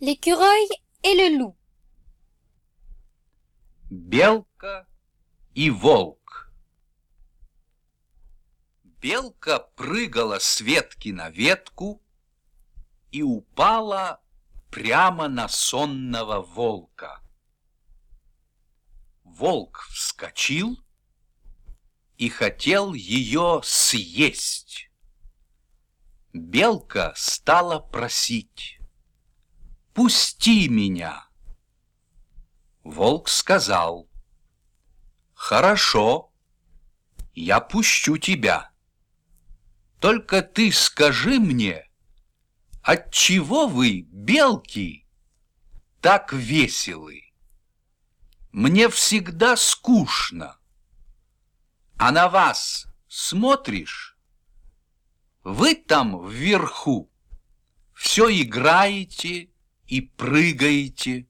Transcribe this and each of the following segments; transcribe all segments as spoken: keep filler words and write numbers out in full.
L'écureuil et le loup. Белка и волк. Белка прыгала с ветки на ветку и упала прямо на сонного волка. Волк вскочил и хотел ее съесть. Белка стала просить: «Пусти меня!» Волк сказал: «Хорошо, я пущу тебя. Только ты скажи мне, отчего вы, белки, так веселы? Мне всегда скучно, а на вас смотришь, вы там вверху все играете и прыгаете».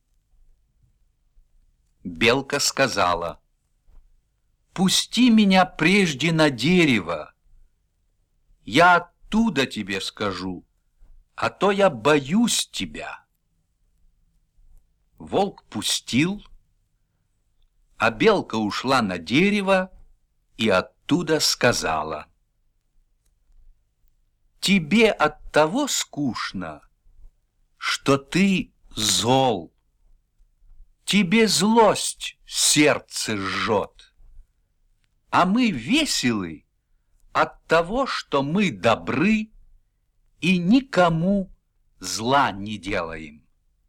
Белка сказала: «Пусти меня прежде на дерево, я оттуда тебе скажу, а то я боюсь тебя». Волк пустил, а белка ушла на дерево и оттуда сказала: «Тебе от того скучно, что ты зол. Тебе злость сердце жжет, а мы веселы от того, что мы добры и никому зла не делаем».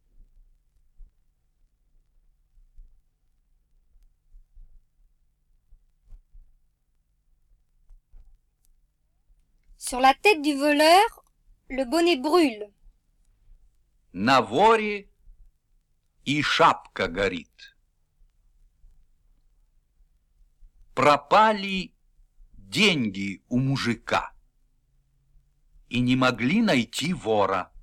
Sur la tête du voleur, le bonnet brûle. На воре и шапка горит. Пропали деньги у мужика и не могли найти вора.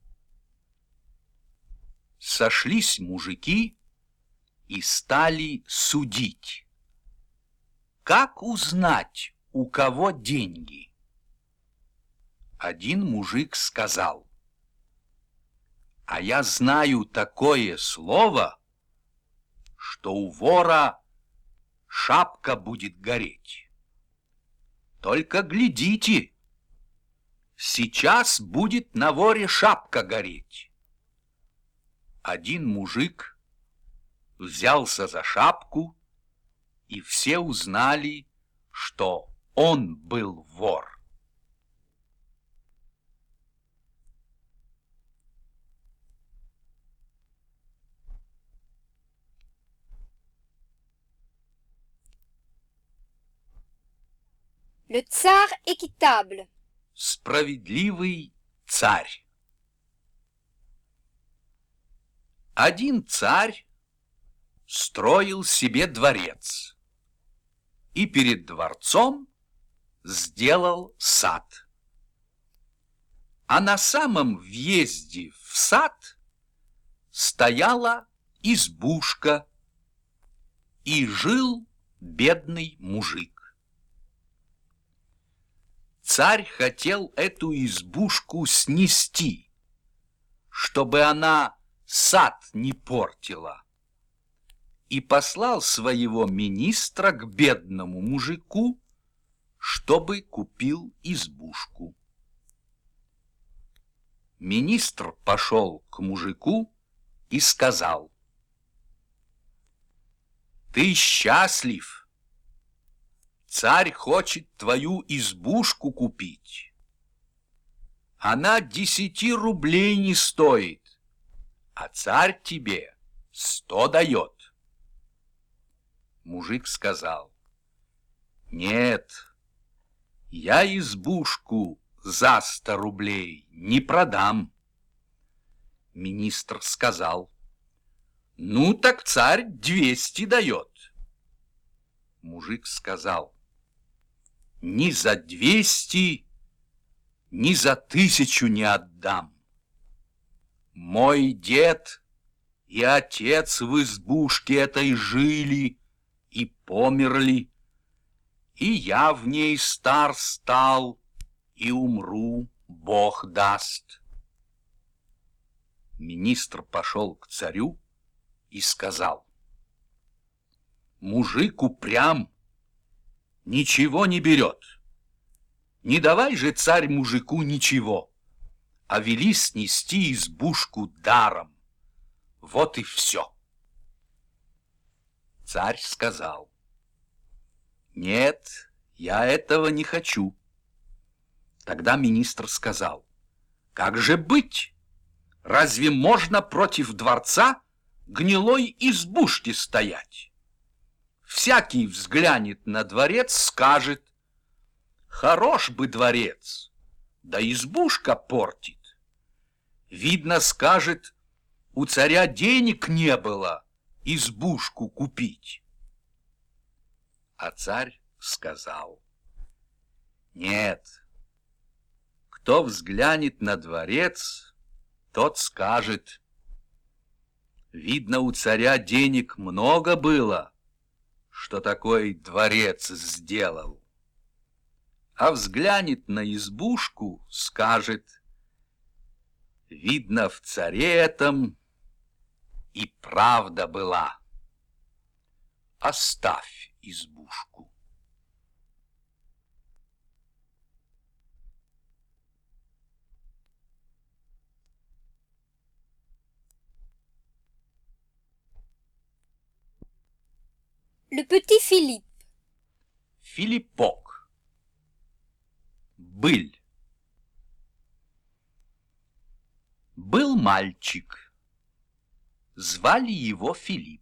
Сошлись мужики и стали судить, как узнать, у кого деньги. Один мужик сказал: «А я знаю такое слово, что у вора шапка будет гореть. Только глядите, сейчас будет на воре шапка гореть». Один мужик взялся за шапку, и все узнали, что он был вор. Le tsar équitable. Справедливый царь. Один царь строил себе дворец и перед дворцом сделал сад. А на самом въезде в сад стояла избушка, и жил бедный мужик. Царь хотел эту избушку снести, чтобы она сад не портила, и послал своего министра к бедному мужику, чтобы купил избушку. Министр пошел к мужику и сказал: «Ты счастлив. Царь хочет твою избушку купить. Она десяти рублей не стоит, а царь тебе сто дает». Мужик сказал: «Нет, я избушку за сто рублей не продам». Министр сказал: «Ну, так царь двести дает». Мужик сказал: «Ни за двести, ни за тысячу не отдам. Мой дед и отец в избушке этой жили и померли, и я в ней стар стал, и умру, Бог даст». Министр пошел к царю и сказал: мужик упрям, ничего не берет. Не давай же, царь, мужику ничего, а вели снести избушку даром. Вот и все. Царь сказал: нет, я этого не хочу. Тогда министр сказал: как же быть? Разве можно против дворца гнилой избушки стоять? Всякий взглянет на дворец, скажет: хорош бы дворец, да избушка портит. Видно, скажет: у царя денег не было избушку купить. А царь сказал: нет, кто взглянет на дворец, тот скажет: видно, у царя денег много было, что такой дворец сделал. А взглянет на избушку, скажет: видно, в царе этом и правда была. Оставь избушку. Le petit Philippe. Филиппок. Быль. Был мальчик. Звали его Филипп.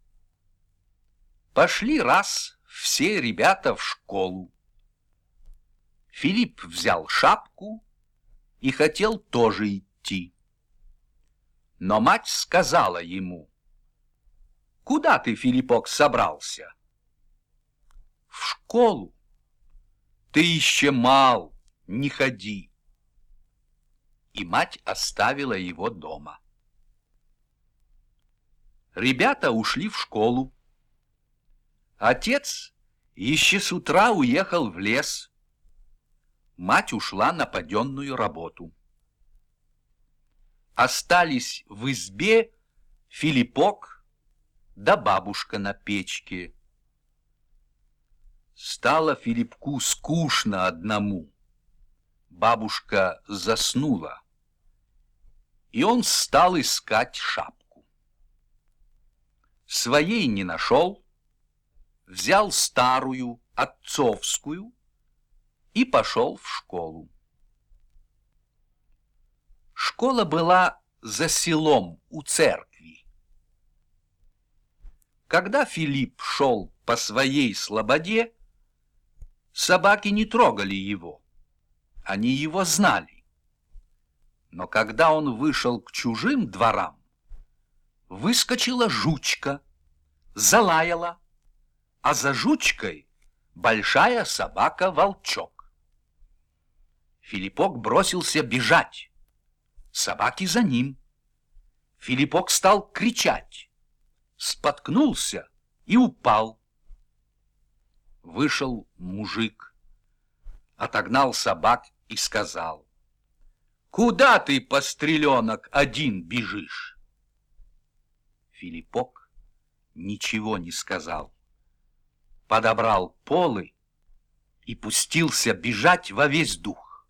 Пошли раз все ребята в школу. Филипп взял шапку и хотел тоже идти. Но мать сказала ему: куда ты, Филиппок, собрался? В школу. Ты еще мал, не ходи. И мать оставила его дома. Ребята ушли в школу. Отец еще с утра уехал в лес. Мать ушла на паденную работу. Остались в избе Филиппок да бабушка на печке. Стало Филиппку скучно одному. Бабушка заснула, и он стал искать шапку. Своей не нашел, взял старую, отцовскую, и пошел в школу. Школа была за селом у церкви. Когда Филипп шел по своей слободе, собаки не трогали его, они его знали. Но когда он вышел к чужим дворам, выскочила жучка, залаяла, а за жучкой большая собака-волчок. Филиппок бросился бежать, собаки за ним. Филиппок стал кричать, споткнулся и упал. Вышел мужик, отогнал собак и сказал: куда ты, постреленок, один бежишь? Филиппок ничего не сказал, подобрал полы и пустился бежать во весь дух.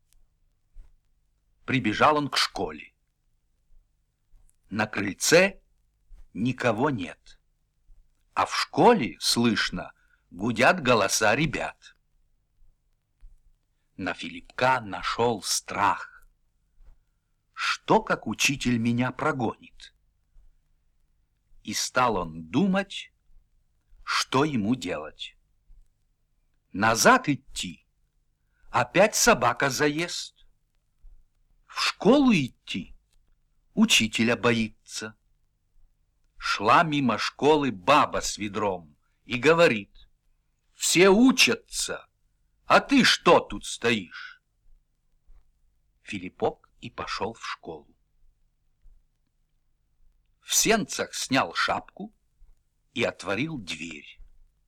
Прибежал он к школе. На крыльце никого нет, а в школе слышно гудят голоса ребят. На Филиппка нашел страх. Что, как учитель меня прогонит? И стал он думать, что ему делать. Назад идти, опять собака заест. В школу идти, учителя боится. Шла мимо школы баба с ведром и говорит: все учатся, а ты что тут стоишь? Филиппок и пошел в школу. В сенцах снял шапку и отворил дверь.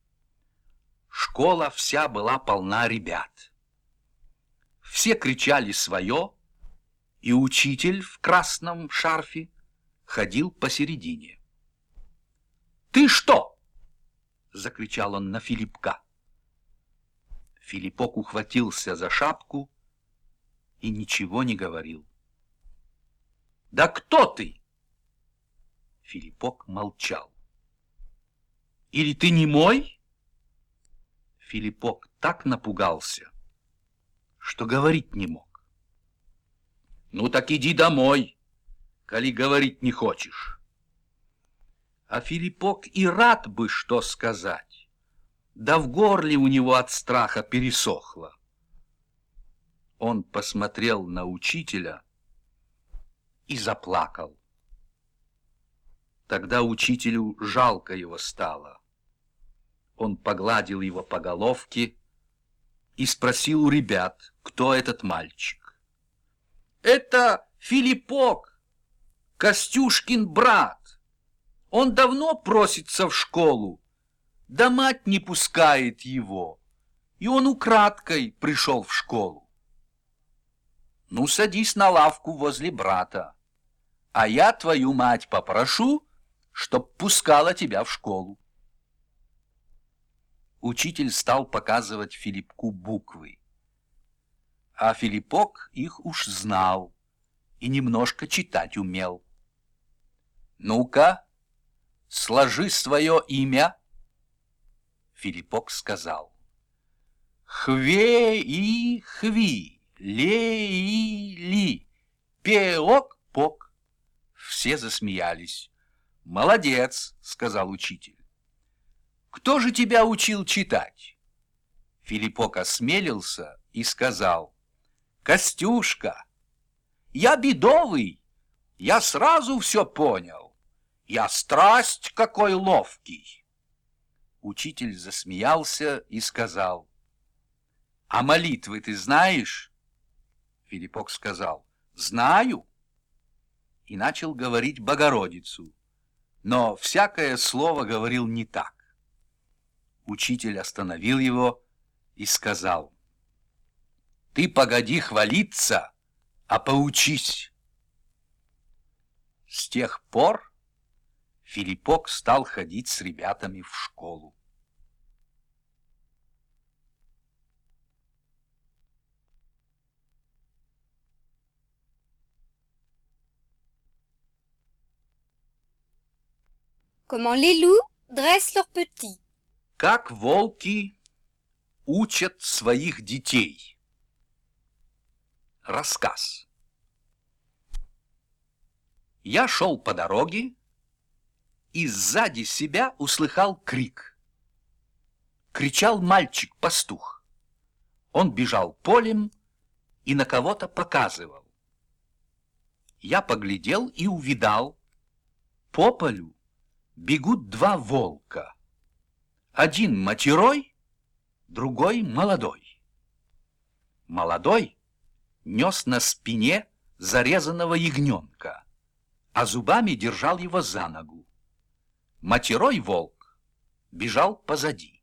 Школа вся была полна ребят. Все кричали свое и учитель в красном шарфе ходил посередине. «Ты что?» — закричал он на Филиппка. Филиппок ухватился за шапку и ничего не говорил. «Да кто ты?» Филиппок молчал. «Или ты не мой?» Филиппок так напугался, что говорить не мог. «Ну так иди домой, коли говорить не хочешь». А Филиппок и рад бы что сказать, да в горле у него от страха пересохло. Он посмотрел на учителя и заплакал. Тогда учителю жалко его стало. Он погладил его по головке и спросил у ребят, кто этот мальчик. «Это Филиппок, Костюшкин брат. Он давно просится в школу, да мать не пускает его, и он украдкой пришел в школу». «Ну, садись на лавку возле брата, а я твою мать попрошу, чтоб пускала тебя в школу». Учитель стал показывать Филиппку буквы, а Филиппок их уж знал и немножко читать умел. «Ну-ка, сложи свое имя». Филиппок сказал: «Хве-и-хви, ле-и-ли, пеок-пок». Все засмеялись. «Молодец», — сказал учитель. «Кто же тебя учил читать?» Филиппок осмелился и сказал: «Костюшка, я бедовый, я сразу все понял, я страсть какой ловкий». Учитель засмеялся и сказал: «А молитвы ты знаешь?» Филиппок сказал: «Знаю». И начал говорить Богородицу, но всякое слово говорил не так. Учитель остановил его и сказал: «Ты погоди хвалиться, а поучись». С тех пор Филиппок стал ходить с ребятами в школу. Comment les loups dressent leurs petits. Как волки учат своих детей. Рассказ. Я шел по дороге и сзади себя услыхал крик. Кричал мальчик-пастух. Он бежал полем и на кого-то показывал. Я поглядел и увидал, по полю бегут два волка. Один матерой, другой молодой. Молодой нес на спине зарезанного ягненка, а зубами держал его за ногу. Матерой волк бежал позади.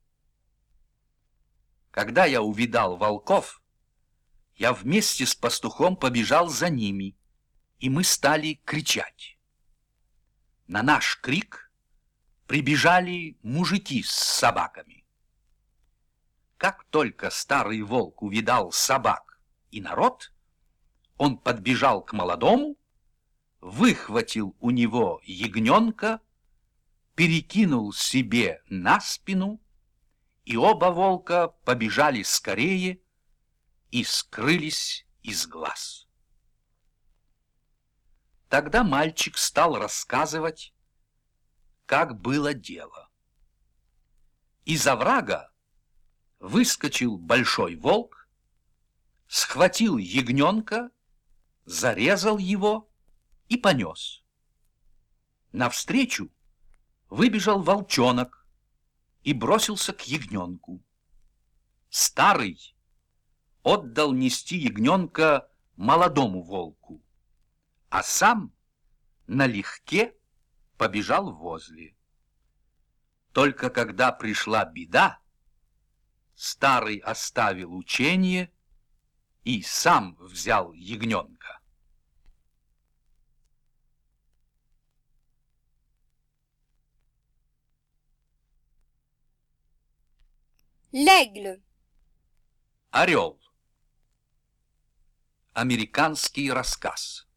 Когда я увидал волков, я вместе с пастухом побежал за ними, и мы стали кричать. На наш крик прибежали мужики с собаками. Как только старый волк увидал собак и народ, он подбежал к молодому, выхватил у него ягненка, перекинул себе на спину, и оба волка побежали скорее и скрылись из глаз. Тогда мальчик стал рассказывать, как было дело. Из оврага выскочил большой волк, схватил ягненка, зарезал его и понес. Навстречу выбежал волчонок и бросился к ягненку. Старый отдал нести ягненка молодому волку, а сам налегке побежал возле. Только когда пришла беда, старый оставил учение и сам взял ягненка. L'aigle. Орел. Американский рассказ.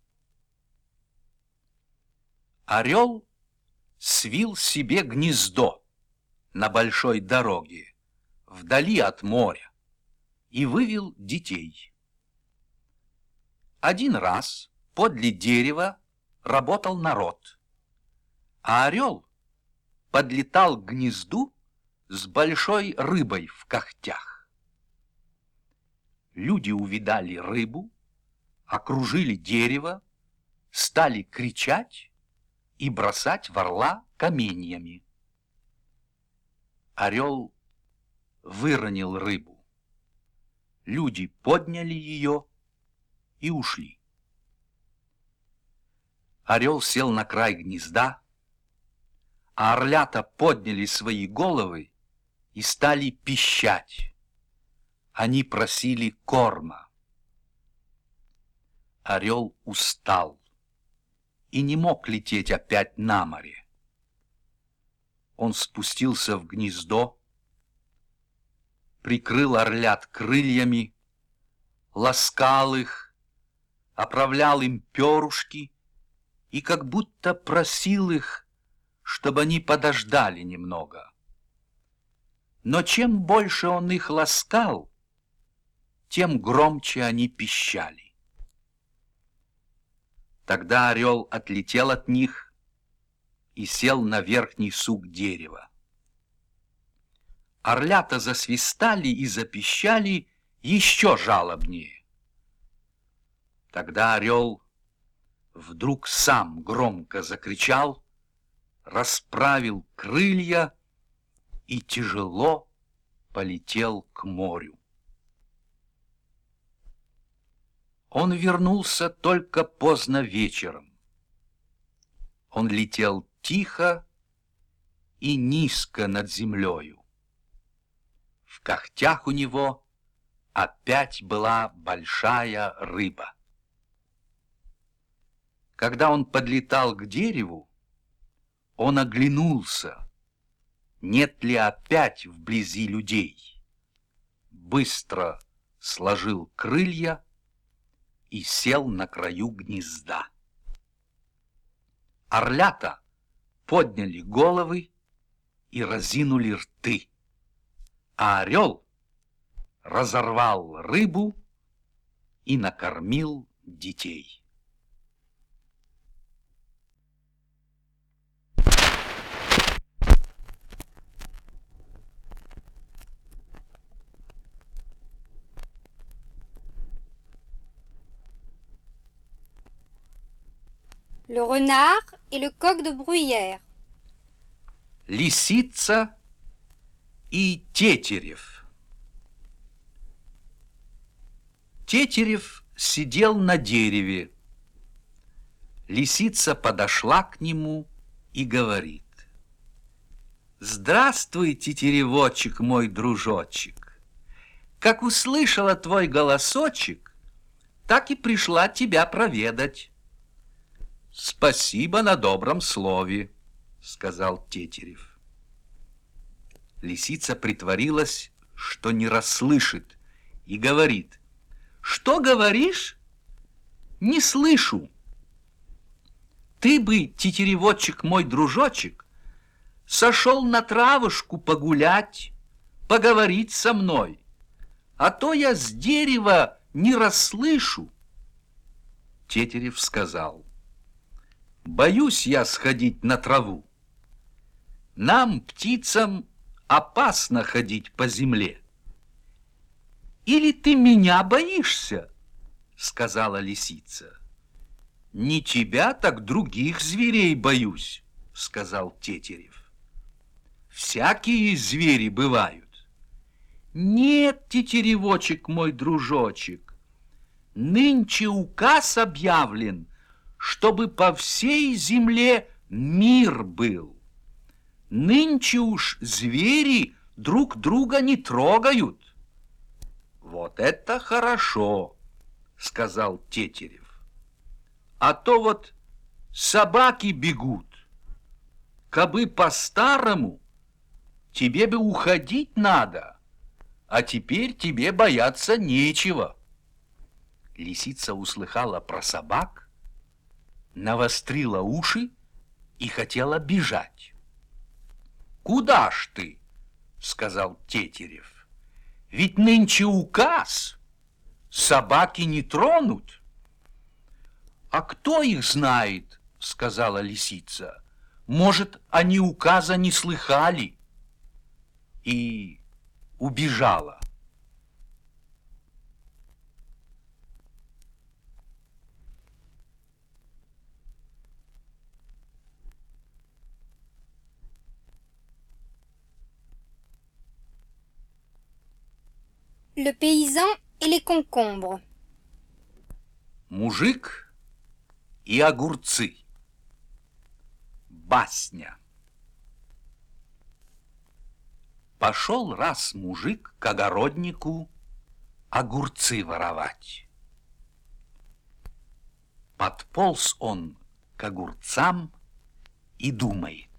Орел свил себе гнездо на большой дороге, вдали от моря, и вывел детей. Один раз подле дерева работал народ, а орел подлетал к гнезду с большой рыбой в когтях. Люди увидали рыбу, окружили дерево, стали кричать и бросать в орла каменьями. Орел выронил рыбу. Люди подняли ее и ушли. Орел сел на край гнезда, а орлята подняли свои головы и стали пищать. Они просили корма. Орел устал и не мог лететь опять на море. Он спустился в гнездо, прикрыл орлят крыльями, ласкал их, оправлял им перышки и как будто просил их, чтобы они подождали немного. Но чем больше он их ласкал, тем громче они пищали. Тогда орел отлетел от них и сел на верхний сук дерева. Орлята засвистали и запищали еще жалобнее. Тогда орел вдруг сам громко закричал, расправил крылья и тяжело полетел к морю. Он вернулся только поздно вечером. Он летел тихо и низко над землею. В когтях у него опять была большая рыба. Когда он подлетал к дереву, он оглянулся, нет ли опять вблизи людей. Быстро сложил крылья и сел на краю гнезда. Орлята подняли головы и разинули рты, а орел разорвал рыбу и накормил детей. Le renard et le coq de bruyère. Лисица и Тетерев. Тетерев сидел на дереве. Лисица подошла к нему и говорит: «Здравствуй, тетеревочек мой дружочек! Как услышала твой голосочек, так и пришла тебя проведать». «Спасибо на добром слове», — сказал Тетерев. Лисица притворилась, что не расслышит, и говорит: «Что говоришь? Не слышу. Ты бы, тетеревочек мой дружочек, сошел на травушку погулять, поговорить со мной, а то я с дерева не расслышу». Тетерев сказал: «Боюсь я сходить на траву. Нам, птицам, опасно ходить по земле». «Или ты меня боишься?» — сказала лисица. «Не тебя, так других зверей боюсь», — сказал Тетерев. «Всякие звери бывают». «Нет, тетеревочек мой дружочек, нынче указ объявлен, чтобы по всей земле мир был. Нынче уж звери друг друга не трогают». «Вот это хорошо», — сказал Тетерев. «А то вот собаки бегут. Кабы по-старому, тебе бы уходить надо, а теперь тебе бояться нечего. Лисица услыхала про собак, навострила уши и хотела бежать. «Куда ж ты?» — сказал Тетерев. «Ведь нынче указ, собаки не тронут». «А кто их знает?» — сказала лисица. «Может, они указа не слыхали?» И убежала. Le paysan et les concombres. Мужик и огурцы. Басня. Пошел раз мужик к огороднику огурцы воровать. Подполз он к огурцам и думает: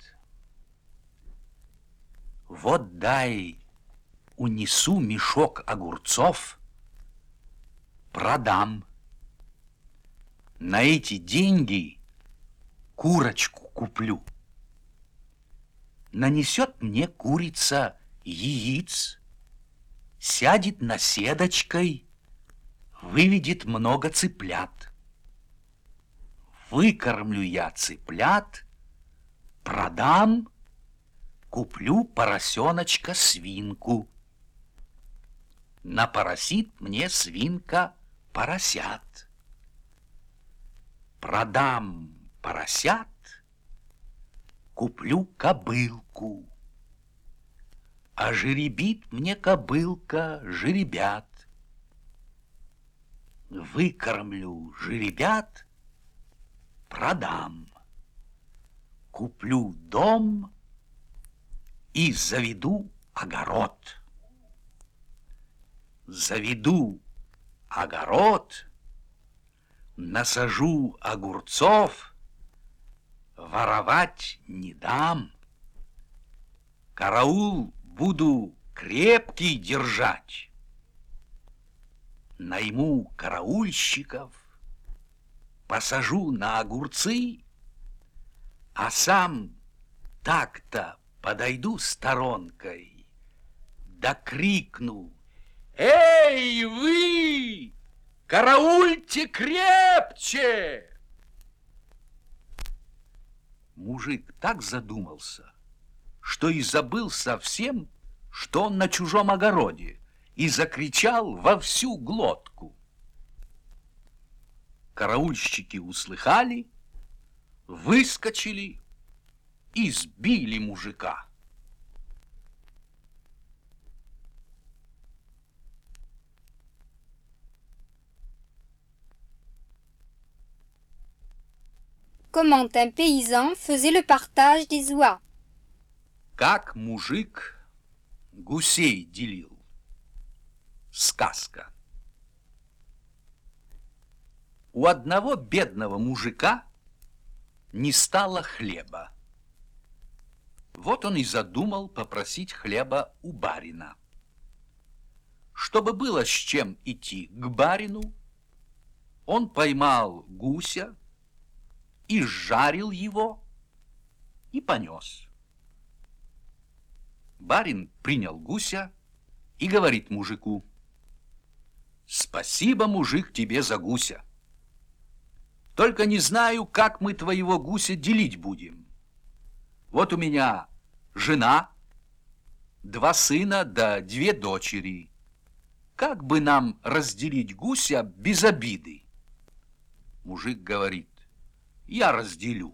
вот дай унесу мешок огурцов, продам. На эти деньги курочку куплю. Нанесет мне курица яиц, сядет наседочкой, выведет много цыплят. Выкормлю я цыплят, продам, куплю поросеночка свинку. Напоросит мне свинка поросят. Продам поросят, куплю кобылку. А жеребит мне кобылка жеребят. Выкормлю жеребят, продам. Куплю дом и заведу огород. Заведу огород, насажу огурцов, воровать не дам. Караул буду крепкий держать. Найму караульщиков, посажу на огурцы, а сам так-то подойду сторонкой, да крикну: «Эй, вы! Караульте крепче!» Мужик так задумался, что и забыл совсем, что он на чужом огороде, и закричал во всю глотку. Караульщики услыхали, выскочили и сбили мужика. Comment un paysan faisait le partage des oies. Как мужик гусей делил. Сказка. У одного бедного мужика не стало хлеба. Вот он и задумал попросить хлеба у барина. Чтобы было с чем идти к барину, он поймал гуся и сжарил его и понес. Барин принял гуся и говорит мужику: «Спасибо, мужик, тебе за гуся. Только не знаю, как мы твоего гуся делить будем. Вот у меня жена, два сына да две дочери. Как бы нам разделить гуся без обиды?» Мужик говорит: «Я разделю».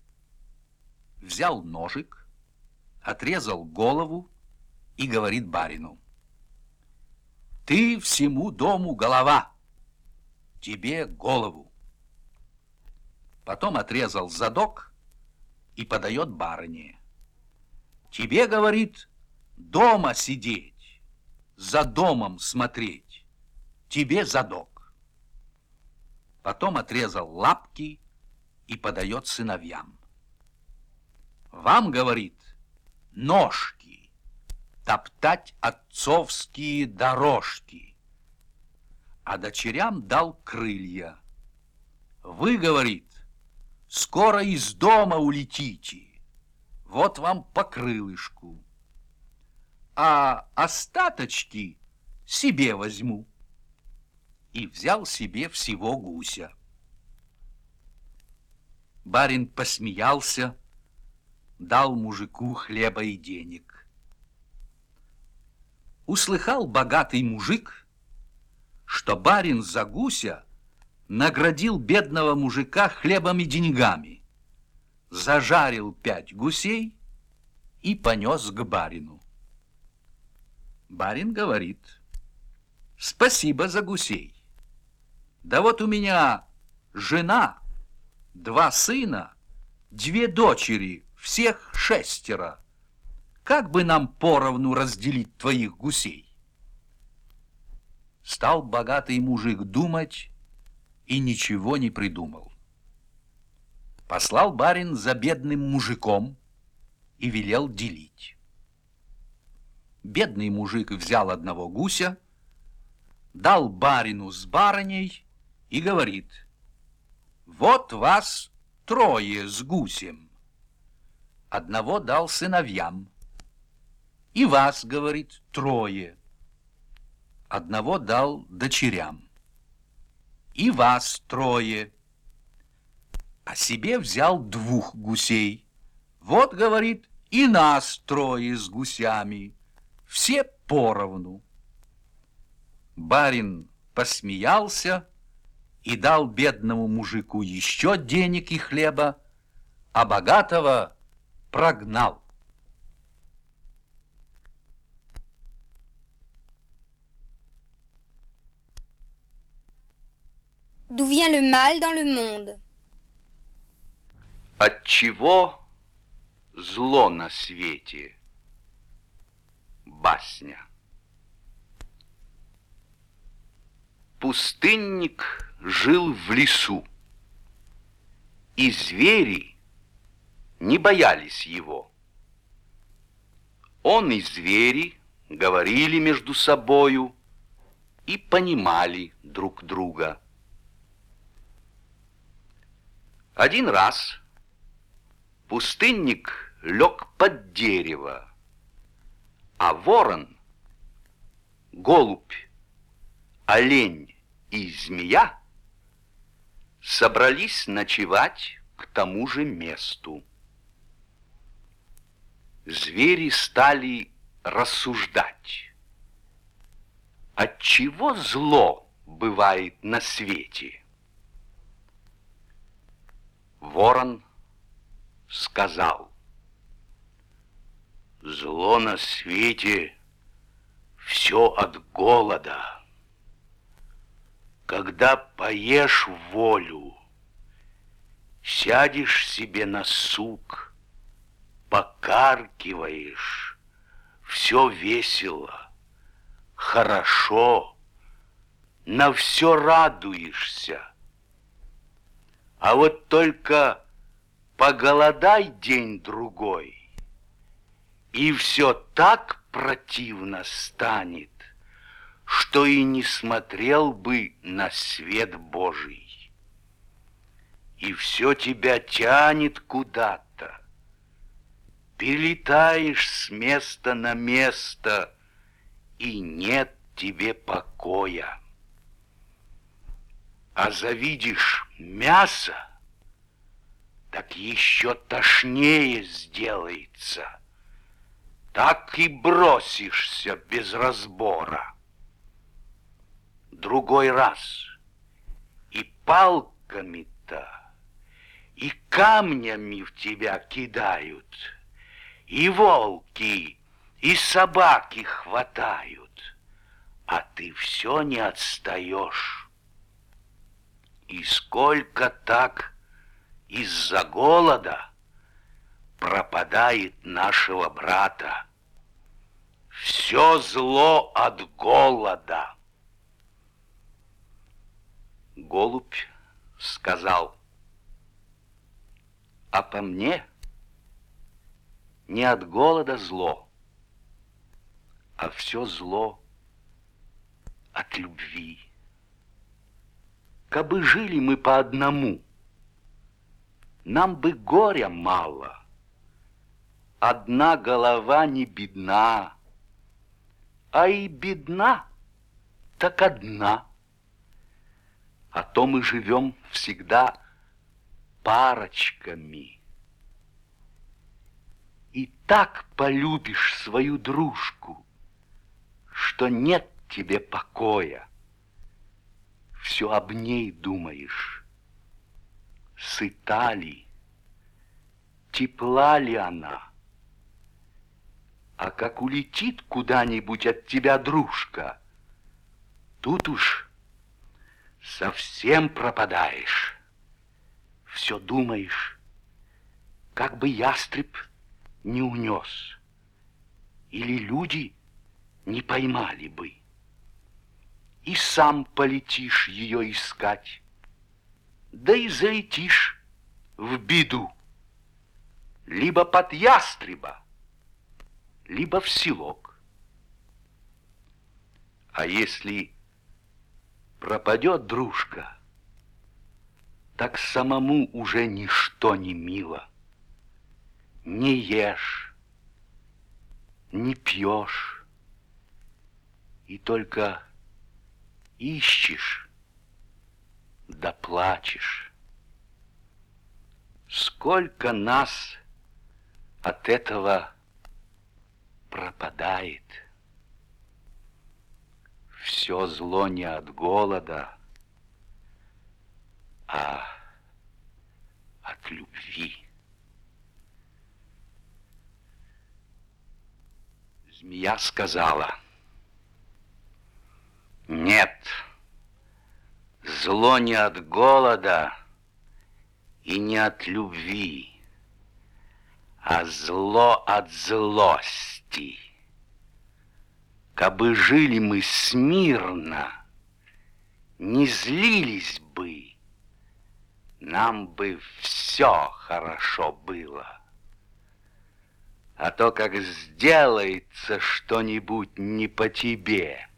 Взял ножик, отрезал голову и говорит барину: «Ты всему дому голова, тебе голову». Потом отрезал задок и подает барыне: «Тебе, — говорит, — дома сидеть, за домом смотреть, тебе задок». Потом отрезал лапки и подает сыновьям: «Вам, — говорит, — ножки, топтать отцовские дорожки, а дочерям дал крылья. Вы, говорит, скоро из дома улетите, вот вам по крылышку, а остаточки себе возьму. И взял себе всего гуся. Барин посмеялся, дал мужику хлеба и денег. Услыхал богатый мужик, что барин за гуся наградил бедного мужика хлебом и деньгами, зажарил пять гусей и понес к барину. Барин говорит: спасибо за гусей. Да вот у меня жена, два сына, две дочери, всех шестеро. Как бы нам поровну разделить твоих гусей? Стал богатый мужик думать и ничего не придумал. Послал барин за бедным мужиком и велел делить. Бедный мужик взял одного гуся, дал барину с барыней и говорит: вот вас трое с гусем. Одного дал сыновьям. И вас, говорит, трое. Одного дал дочерям. И вас трое. А себе взял двух гусей. Вот, говорит, и нас трое с гусями. Все поровну. Барин посмеялся и дал бедному мужику еще денег и хлеба, а богатого прогнал. D'où vient le mal dans le monde? Отчего зло на свете? Басня. Пустынник жил в лесу, и звери не боялись его. Он и звери говорили между собою и понимали друг друга. Один раз пустынник лег под дерево, а ворон, голубь, олень и змея собрались ночевать к тому же месту. Звери стали рассуждать, отчего зло бывает на свете. Ворон сказал: зло на свете все от голода. Когда поешь в волю, сядешь себе на сук, покаркиваешь, все весело, хорошо, на все радуешься. А вот только поголодай день-другой, и все так противно станет, что и не смотрел бы на свет Божий. И все тебя тянет куда-то, перелетаешь с места на место, и нет тебе покоя. А завидишь мясо, так еще тошнее сделается. Так и бросишься без разбора. Другой раз и палками-то, и камнями в тебя кидают, и волки, и собаки хватают, а ты все не отстаешь. И сколько так из-за голода пропадает нашего брата. Все зло от голода. Голубь сказал: а по мне не от голода зло, а все зло от любви. Кабы жили мы по одному, нам бы горя мало. Одна голова не бедна, а и бедна, так одна. А то мы живем всегда парочками. И так полюбишь свою дружку, что нет тебе покоя. Все об ней думаешь. Сыта ли, тепла ли она? А как улетит куда-нибудь от тебя дружка, тут уж совсем пропадаешь. Все думаешь, как бы ястреб не унес, или люди не поймали бы. И сам полетишь ее искать, да и залетишь в беду. Либо под ястреба, либо в селок. А если пропадет дружка, так самому уже ничто не мило. Не ешь, не пьешь, и только ищешь, да плачешь. Сколько нас от этого пропадает. Все зло не от голода, а от любви. Змея сказала: нет, зло не от голода и не от любви, а зло от злости. Кабы жили мы смирно, не злились бы, нам бы все хорошо было. А то, как сделается что-нибудь не по тебе,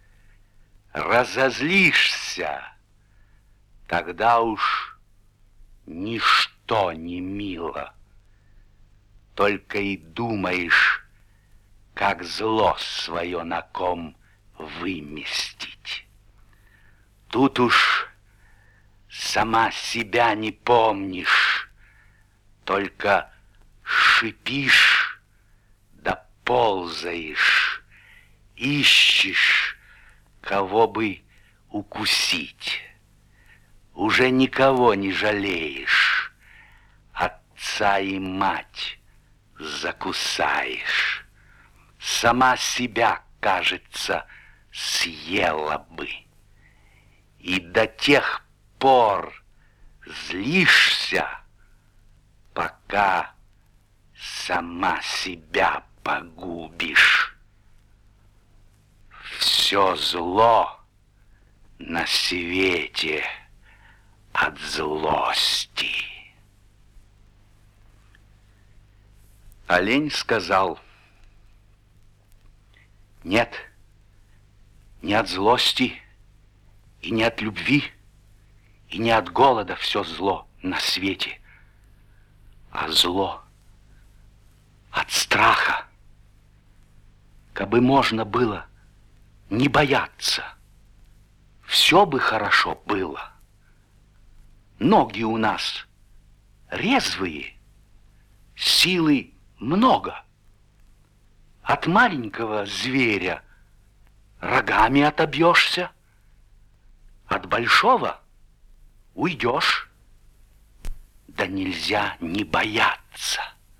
разозлишься, тогда уж ничто не мило. Только и думаешь, как зло свое на ком выместить. Тут уж сама себя не помнишь, только шипишь да ползаешь, ищешь, кого бы укусить. Уже никого не жалеешь, отца и мать закусаешь. Сама себя, кажется, съела бы. И до тех пор злишься, пока сама себя погубишь. Все зло на свете от злости. Олень сказал: нет, не от злости и не от любви и не от голода все зло на свете, а зло от страха. Кабы можно было не бояться, все бы хорошо было. Ноги у нас резвые, силы много. От маленького зверя рогами отобьешься, от большого уйдешь. Да нельзя не бояться.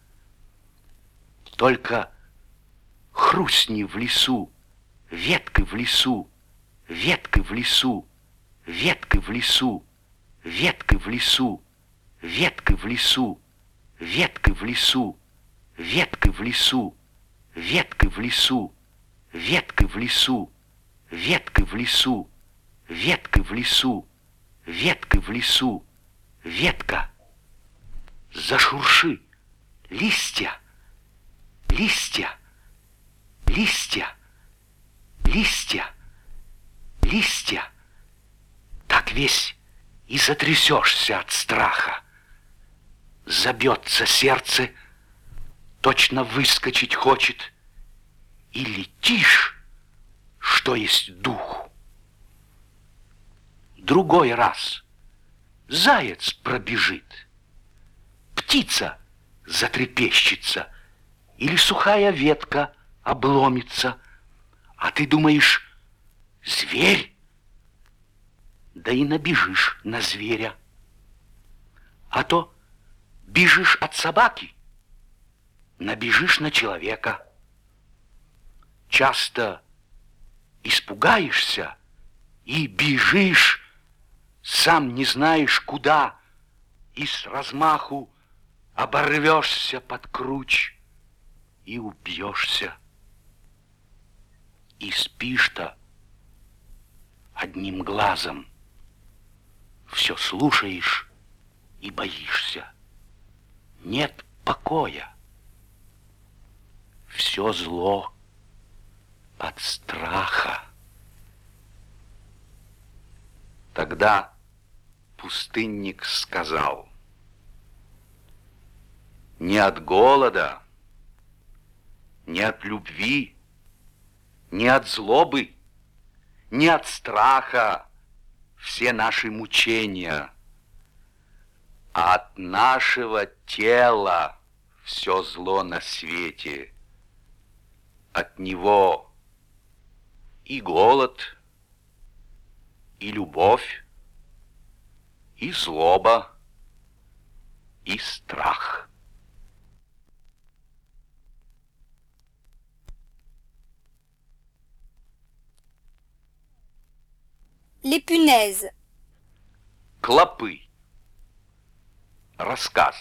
Только хрустни в лесу, веткой в лесу, веткой в лесу, веткой в лесу, веткой в лесу, веткой в лесу, веткой в лесу, веткой в лесу, веткой в лесу, веткой в лесу, веткой в лесу, веткой в лесу, веткой в лесу, ветка. Зашурши, листья, листья, листья, листья, листья, так весь и затрясешься от страха. Забьется сердце, точно выскочить хочет, и летишь, что есть духу. Другой раз заяц пробежит, птица затрепещется, или сухая ветка обломится, а ты думаешь, зверь? Да и набежишь на зверя. А то бежишь от собаки, набежишь на человека. Часто испугаешься и бежишь, сам не знаешь куда, и с размаху оборвешься под круч и убьешься. И спишь-то одним глазом, все слушаешь и боишься. Нет покоя. Все зло от страха. Тогда пустынник сказал: не от голода, не от любви, не от злобы, не от страха все наши мучения, а от нашего тела все зло на свете. От него и голод, и любовь, и злоба, и страх. Les punaises. Клопы. Рассказ.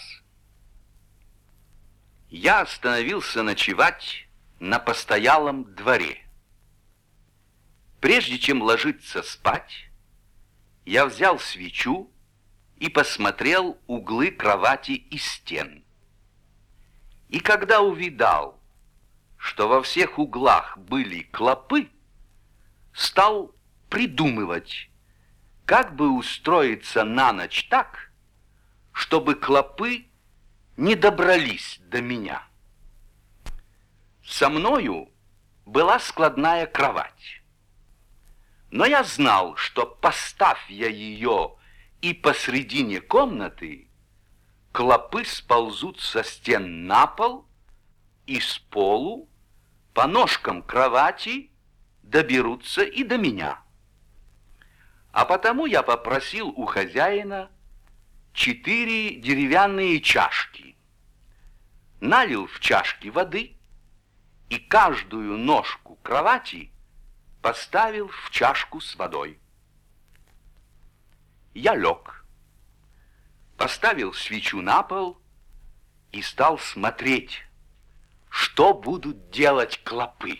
Я остановился ночевать на постоялом дворе. Прежде чем ложиться спать, я взял свечу и посмотрел углы кровати и стен. И когда увидал, что во всех углах были клопы, стал придумывать, как бы устроиться на ночь так, чтобы клопы не добрались до меня. Со мною была складная кровать. Но я знал, что, поставь я ее и посредине комнаты, клопы сползут со стен на пол и с полу по ножкам кровати доберутся и до меня. А потому я попросил у хозяина четыре деревянные чашки, налил в чашки воды и каждую ножку кровати поставил в чашку с водой. Я лег, поставил свечу на пол и стал смотреть, что будут делать клопы.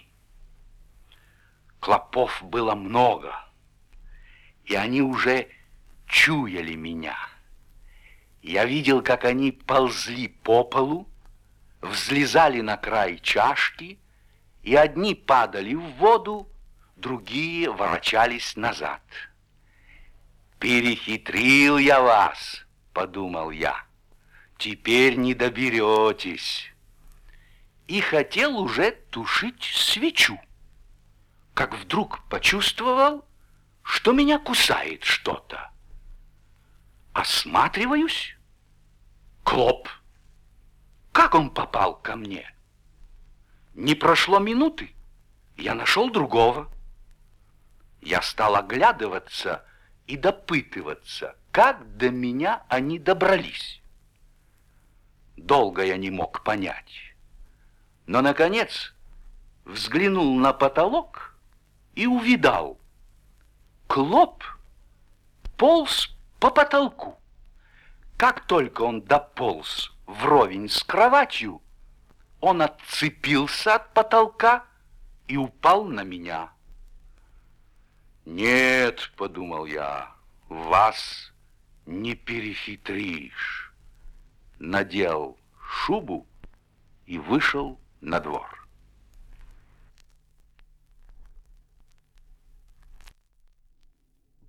Клопов было много, и они уже чуяли меня. Я видел, как они ползли по полу, взлезали на край чашки, и одни падали в воду, другие ворочались назад. «Перехитрил я вас», — подумал я, — «теперь не доберетесь». И хотел уже тушить свечу, как вдруг почувствовал, что меня кусает что-то. Осматриваюсь. Клоп. Как он попал ко мне? Не прошло минуты, я нашел другого. Я стал оглядываться и допытываться, как до меня они добрались. Долго я не мог понять. Но, наконец, взглянул на потолок и увидал. Клоп полз по потолку. Как только он дополз вровень с кроватью, он отцепился от потолка и упал на меня. «Нет, — подумал я, — вас не перехитришь». Надел шубу и вышел на двор.